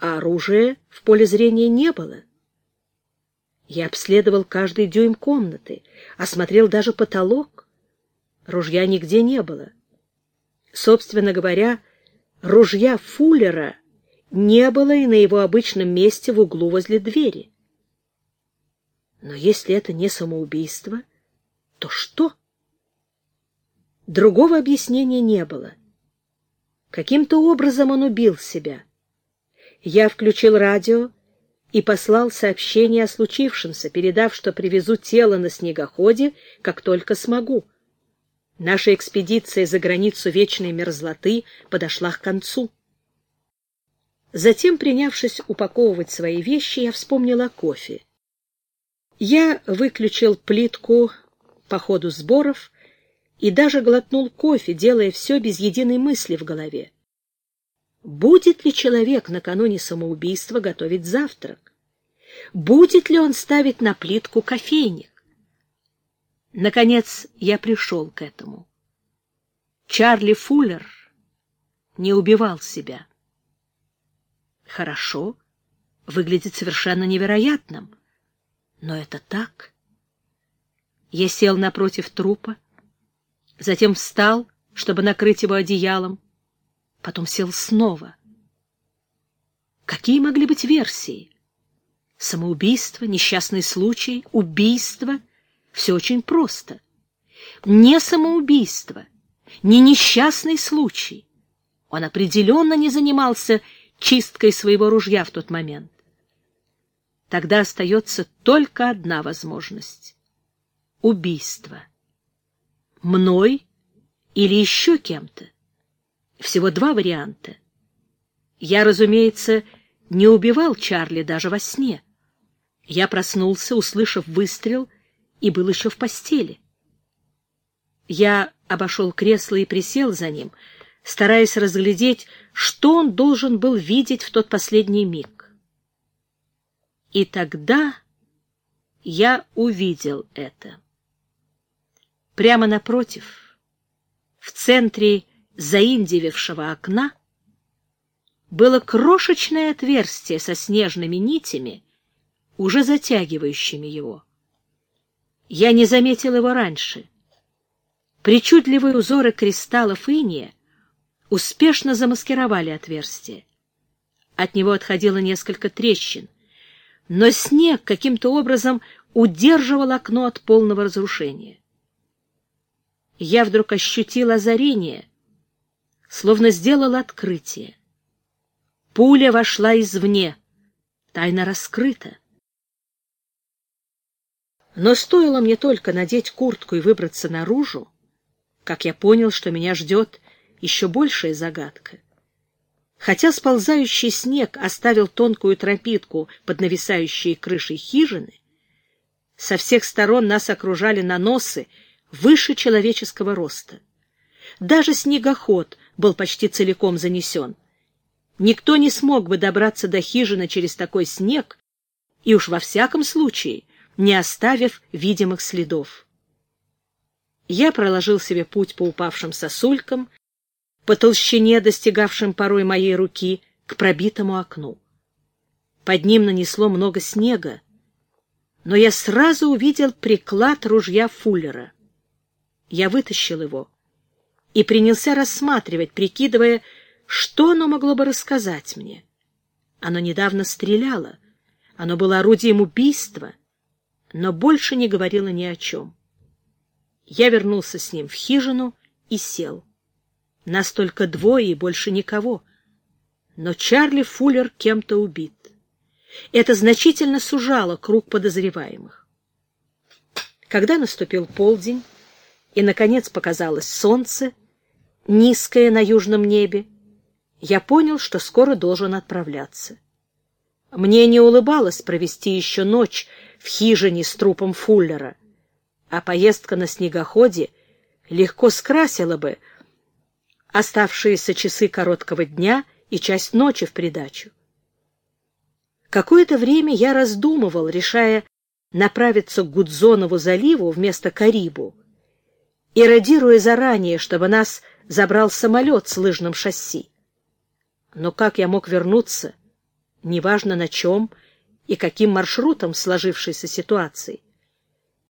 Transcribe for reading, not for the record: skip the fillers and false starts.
а оружия в поле зрения не было. Я обследовал каждый дюйм комнаты, осмотрел даже потолок. Ружья нигде не было. Собственно говоря, ружья Фуллера не было и на его обычном месте в углу возле двери. Но если это не самоубийство, то что? Другого объяснения не было. Каким-то образом он убил себя. Я включил радио и послал сообщение о случившемся, передав, что привезу тело на снегоходе, как только смогу. Наша экспедиция за границу вечной мерзлоты подошла к концу. Затем, принявшись упаковывать свои вещи, я вспомнил о кофе. Я выключил плитку по ходу сборов и даже глотнул кофе, делая все без единой мысли в голове. Будет ли человек накануне самоубийства готовить завтрак? Будет ли он ставить на плитку кофейник? Наконец я пришел к этому. Чарли Фуллер не убивал себя. Хорошо, выглядит совершенно невероятным, но это так. Я сел напротив трупа, затем встал, чтобы накрыть его одеялом, потом сел снова. Какие могли быть версии? Самоубийство, несчастный случай, убийство — все очень просто. Не самоубийство, не несчастный случай. Он определенно не занимался чисткой своего ружья в тот момент. Тогда остается только одна возможность — убийство. Мной или еще кем-то. Всего два варианта. Я, разумеется, не убивал Чарли даже во сне. Я проснулся, услышав выстрел, и был еще в постели. Я обошел кресло и присел за ним, стараясь разглядеть, что он должен был видеть в тот последний миг. И тогда я увидел это. Прямо напротив, в центре заиндевевшего окна, было крошечное отверстие со снежными нитями, уже затягивающими его. Я не заметил его раньше. Причудливые узоры кристаллов иния успешно замаскировали отверстие. От него отходило несколько трещин, но снег каким-то образом удерживал окно от полного разрушения. Я вдруг ощутил озарение, словно сделал открытие. Пуля вошла извне, тайна раскрыта. Но стоило мне только надеть куртку и выбраться наружу, как я понял, что меня ждет еще большая загадка. Хотя сползающий снег оставил тонкую тропинку под нависающей крышей хижины, со всех сторон нас окружали наносы выше человеческого роста. Даже снегоход был почти целиком занесен. Никто не смог бы добраться до хижины через такой снег, и уж во всяком случае не оставив видимых следов. Я проложил себе путь по упавшим сосулькам, по толщине, достигавшим порой моей руки, к пробитому окну. Под ним нанесло много снега, но я сразу увидел приклад ружья Фуллера. Я вытащил его и принялся рассматривать, прикидывая, что оно могло бы рассказать мне. Оно недавно стреляло, оно было орудием убийства, но больше не говорило ни о чем. Я вернулся с ним в хижину и сел. Нас только двое и больше никого. Но Чарли Фуллер кем-то убит. Это значительно сужало круг подозреваемых. Когда наступил полдень, и, наконец, показалось солнце, низкое на южном небе, я понял, что скоро должен отправляться. Мне не улыбалось провести еще ночь в хижине с трупом Фуллера, а поездка на снегоходе легко скрасила бы оставшиеся часы короткого дня и часть ночи в придачу. Какое-то время я раздумывал, решая направиться к Гудзонову заливу вместо Карибу, иррадируя заранее, чтобы нас забрал самолет с лыжным шасси. Но как я мог вернуться неважно на чем и каким маршрутом сложившейся ситуации.